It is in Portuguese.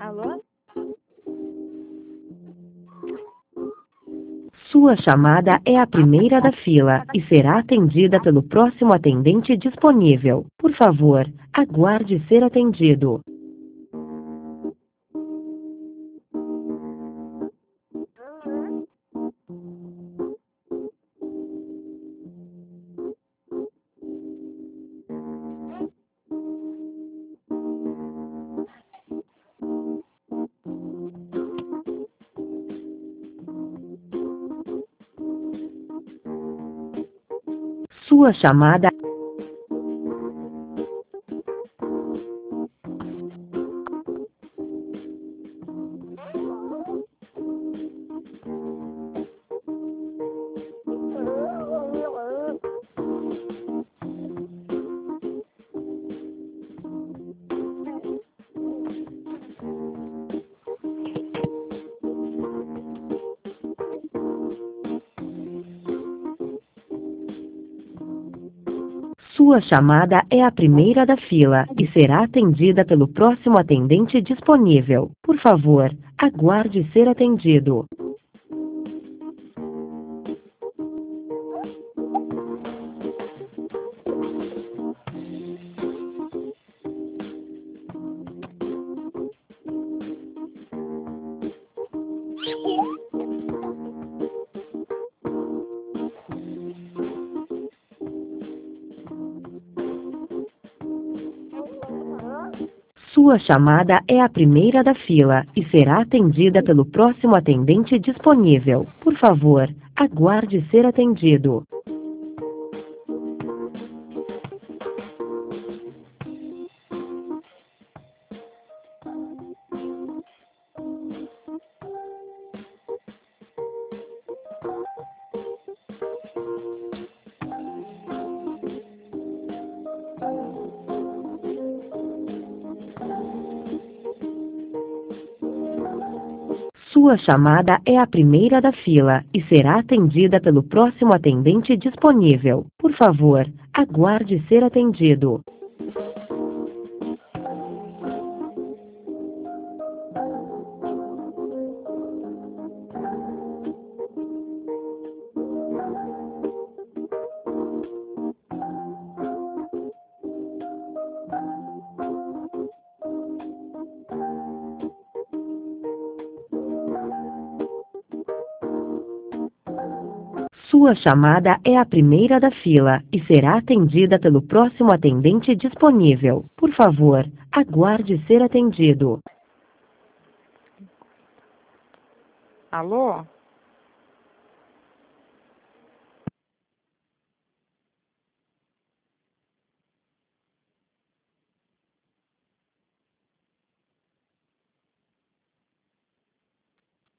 Alô? Sua chamada é a primeira da fila e será atendida pelo próximo atendente disponível. Por favor, aguarde ser atendido. Sua chamada Sua chamada é a primeira da fila e será atendida pelo próximo atendente disponível. Por favor, aguarde ser atendido. Sua chamada é a primeira da fila e será atendida pelo próximo atendente disponível. Por favor, aguarde ser atendido. Sua chamada é a primeira da fila e será atendida pelo próximo atendente disponível. Por favor, aguarde ser atendido. Sua chamada é a primeira da fila e será atendida pelo próximo atendente disponível. Por favor, aguarde ser atendido. Alô?